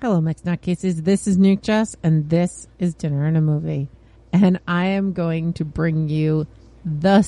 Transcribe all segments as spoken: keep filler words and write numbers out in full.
Hello, Mixed Nutcases. This is Nuke Jess, and this is Dinner and a Movie. And I am going to bring you the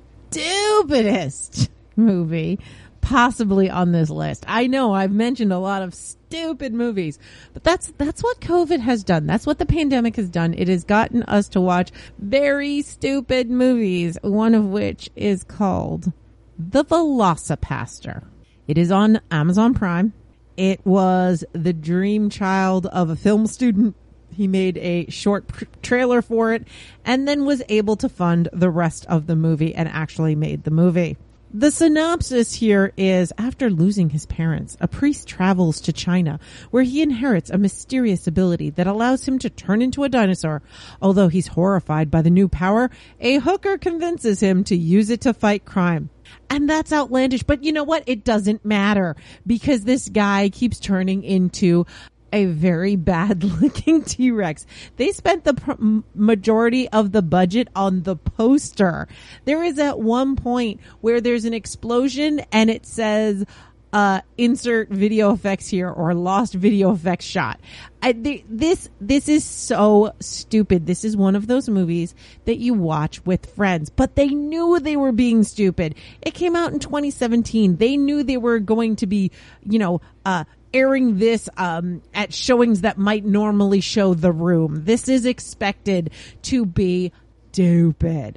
stupidest movie possibly on this list. I know I've mentioned a lot of stupid movies, but that's that's what COVID has done. That's what the pandemic has done. It has gotten us to watch very stupid movies, one of which is called The Velocipaster. It is on Amazon Prime. It was the dream child of a film student. He made a short pr- trailer for it and then was able to fund the rest of the movie and actually made the movie. The synopsis here is, after losing his parents, a priest travels to China where he inherits a mysterious ability that allows him to turn into a dinosaur. Although he's horrified by the new power, a hooker convinces him to use it to fight crime. And that's outlandish, but you know what? It doesn't matter because this guy keeps turning into a very bad looking T-Rex. They spent the pr- majority of the budget on the poster. There is at one point where there's an explosion and it says, uh, insert video effects here or lost video effects shot. I, they, this, this is so stupid. This is one of those movies that you watch with friends, but they knew they were being stupid. It came out in twenty seventeen. They knew they were going to be, you know, uh, airing this um at showings that might normally show The Room. This is expected to be stupid.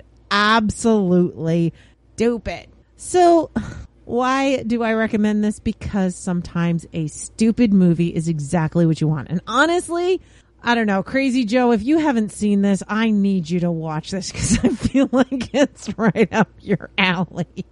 Absolutely stupid. So why do I recommend this? Because sometimes a stupid movie is exactly what you want. And honestly, I don't know, Crazy Joe, if you haven't seen this, I need you to watch this because I feel like it's right up your alley.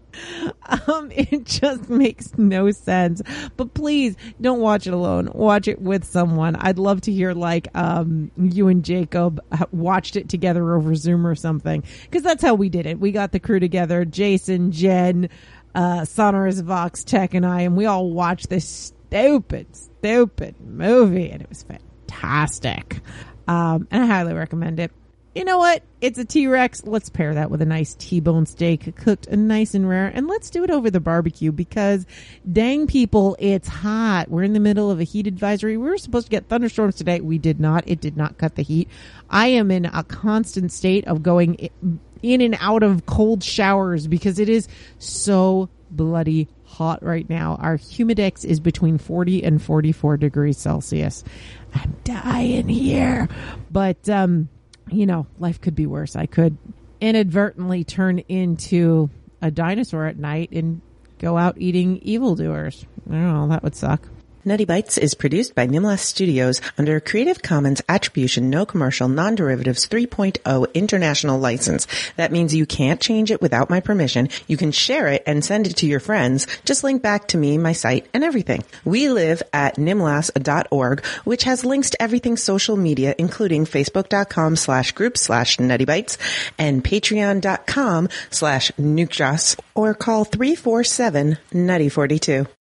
Um, it just makes no sense. But please don't watch it alone. Watch it with someone. I'd love to hear like um you and Jacob watched it together over Zoom or something, because that's how we did it. We got the crew together, Jason, Jen, uh, Sonorous Vox, Tech, and I, and we all watched this stupid, stupid movie, and it was fantastic. Um, and I highly recommend it. You know what? It's a T-Rex. Let's pair that with a nice T-bone steak, cooked nice and rare. And let's do it over the barbecue because, dang people, it's hot. We're in the middle of a heat advisory. We were supposed to get thunderstorms today. We did not. It did not cut the heat. I am in a constant state of going in and out of cold showers because it is so bloody hot right now. Our humidex is between forty and forty-four degrees Celsius. I'm dying here. But, um... you know, life could be worse. I could inadvertently turn into a dinosaur at night and go out eating evildoers. I don't know. That would suck. Nutty Bites is produced by Nimlas Studios under a Creative Commons Attribution No Commercial Non-Derivatives three point oh International License. That means you can't change it without my permission. You can share it and send it to your friends. Just link back to me, my site, and everything. We live at nimlas dot org, which has links to everything social media, including facebook.com slash group slash Nutty Bites and patreon.com slash nukejoss, or call three four seven, nutty forty-two.